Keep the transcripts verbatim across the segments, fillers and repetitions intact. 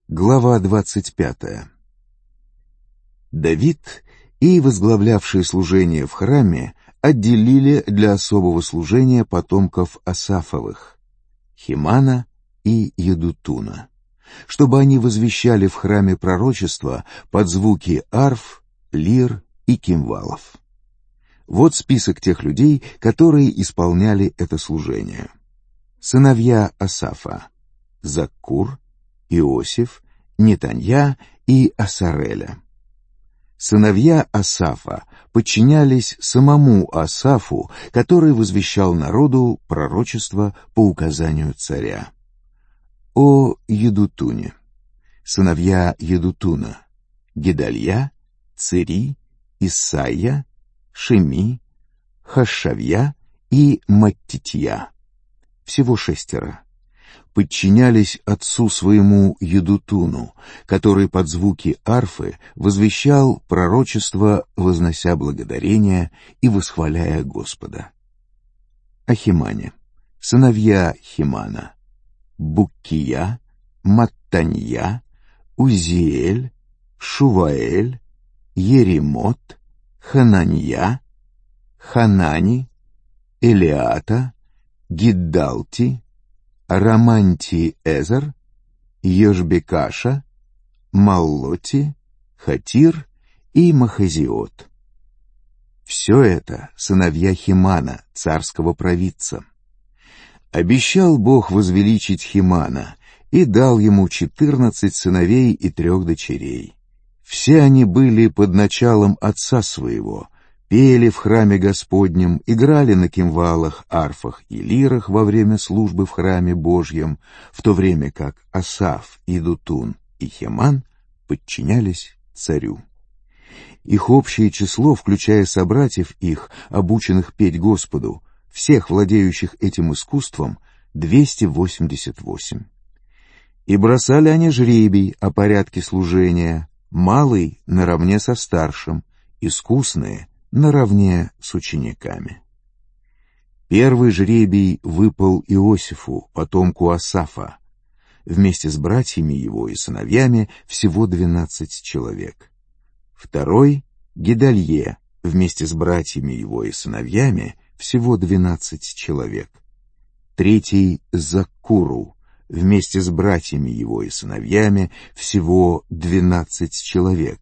Глава двадцать пятая. Давид и возглавлявшие служение в храме отделили для особого служения потомков Асафовых, Хемана и Едутуна, чтобы они возвещали в храме пророчества под звуки арф, лир и кимвалов. Вот список тех людей, которые исполняли это служение. Сыновья Асафа: Заккур, Иосиф, Нетанья и Асареля. Сыновья Асафа подчинялись самому Асафу, который возвещал народу пророчество по указанию царя. О Едутуне. Сыновья Едутуна: Гедалья, Цери, Исайя, Шеми, Хашавья и Маттитья. Всего шестеро. Подчинялись отцу своему Едутуну, который под звуки арфы возвещал пророчество, вознося благодарение и восхваляя Господа. О Хемане. Сыновья Хемана: Буккия, Маттанья, Узиэль, Шуваэль, Еремот, Хананья, Ханани, Элиата, Гиддалти, Раманти-Эзер, Йошбекаша, Маллоти, Хатир и Махазиот. Все это сыновья Хемана, царского провидца. Обещал Бог возвеличить Хемана и дал ему четырнадцать сыновей и трех дочерей. Все они были под началом отца своего, пели в храме Господнем, играли на кимвалах, арфах и лирах во время службы в храме Божьем, в то время как Асаф, Едутун и Хеман подчинялись царю. Их общее число, включая собратьев их, обученных петь Господу, всех владеющих этим искусством, двести восемьдесят восемь. И бросали они жребий о порядке служения, малый наравне со старшим, искусные наравне с учениками. Первый жребий выпал Иосифу, потомку Асафа. Вместе с братьями его и сыновьями всего двенадцать человек. Второй — Гедалье, вместе с братьями его и сыновьями всего двенадцать человек. Третий — Заккуру, вместе с братьями его и сыновьями всего двенадцать человек.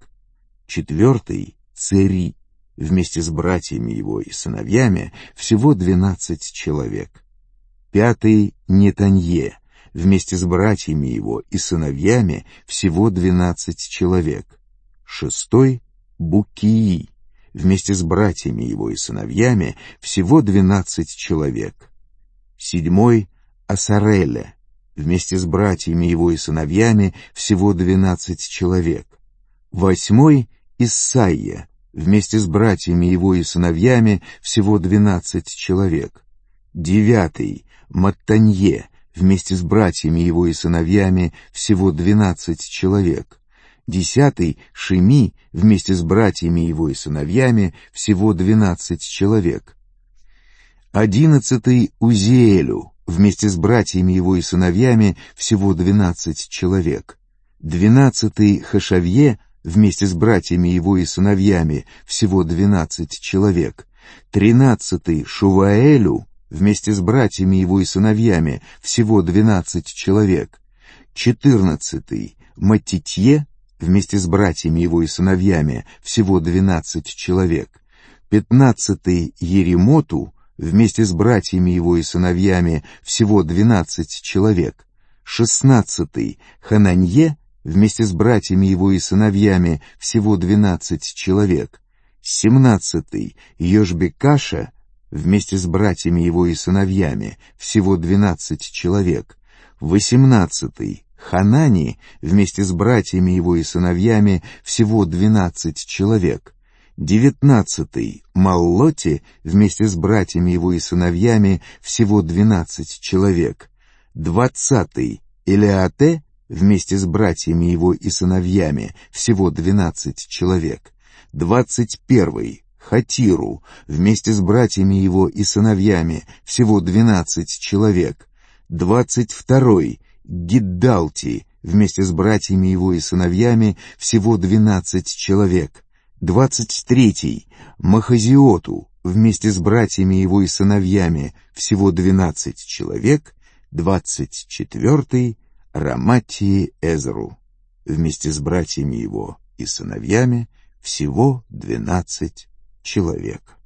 Четвертый — Цери, вместе с братьями его и сыновьями всего двенадцать человек. Пятый — Нетанье, вместе с братьями его и сыновьями всего двенадцать человек. Шестой — Буккии, вместе с братьями его и сыновьями всего двенадцать человек. Седьмой — Асареля, вместе с братьями его и сыновьями всего двенадцать человек. Восьмой — Исайя, вместе с братьями его и сыновьями всего двенадцать человек. Девятый — Маттанье, вместе с братьями его и сыновьями всего двенадцать человек. Десятый — Шеми, вместе с братьями его и сыновьями всего двенадцать человек. Одиннадцатый — Узиэлю, вместе с братьями его и сыновьями всего двенадцать человек. Двенадцатый — Хашавье, вместе с братьями его и сыновьями всего двенадцать человек. Тринадцатый — Шуваэлю, вместе с братьями его и сыновьями всего двенадцать человек. Четырнадцатый — Маттитье, вместе с братьями его и сыновьями всего двенадцать человек. Пятнадцатый — Еремоту, вместе с братьями его и сыновьями всего двенадцать человек. Шестнадцатый — Хананье, вместе с братьями его и сыновьями всего двенадцать человек. Семнадцатый — Йошбекаша, вместе с братьями его и сыновьями всего двенадцать человек. Восемнадцатый — Ханани, вместе с братьями его и сыновьями всего двенадцать человек. Девятнадцатый — Маллоти, вместе с братьями его и сыновьями всего двенадцать человек. Двадцатый — Элиате, вместе с братьями его и сыновьями всего двенадцать человек. Двадцать первый — Хатиру, вместе с братьями его и сыновьями всего двенадцать человек. Двадцать второй — Гиддалти, вместе с братьями его и сыновьями всего двенадцать человек. Двадцать третий Махазиоту вместе с братьями его и сыновьями всего двенадцать человек. Двадцать четвертый Раматтии Эзру вместе с братьями его и сыновьями всего двенадцать человек.